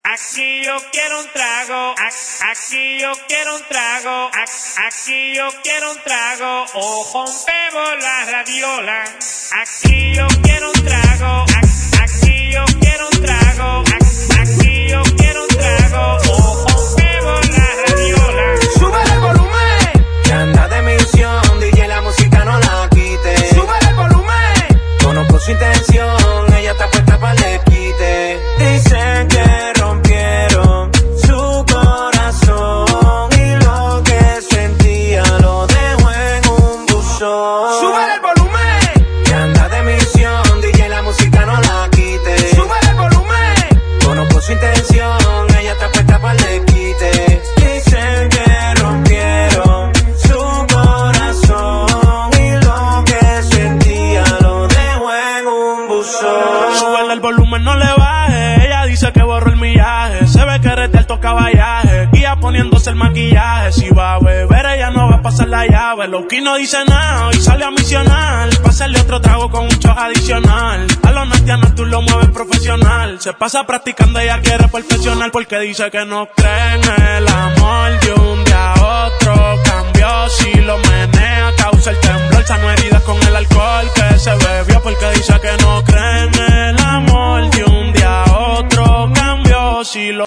Aquí yo quiero un trago, aquí yo quiero un trago, aquí yo quiero un trago, o rompemos la radiola. Aquí yo quiero un trago, aquí yo quiero un trago, aquí yo quiero un trago, o rompemos la radiola. Sube el volumen, que anda de misión, DJ la música no la quite. Sube el volumen, conozco su intención, ella está puesta para el quite. Dicen que rompieron su corazón y lo que sentía lo dejó en un buzón. sube el volumen, Que anda de misión, DJ la música no la quite. sube el volumen, Conozco su intención, ella está puesta para el quite. Dicen que rompieron su corazón y lo que sentía lo dejó en un buzón. Súbele el volumen, no le baje. Ella dice que borró el millaje. Se ve que eres de alto caballaje. Guía poniéndose el maquillaje. Si va a beber, ella no va a pasar la llave. Loki no dice nada y sale a misionar. Pásale otro trago con un shot adicional. A los natianos tú lo mueves profesional. Se pasa practicando, ella quiere perfeccionar. Porque dice que no cree en el amor. De un día a otro cambió. Si lo menea, causa el temblor.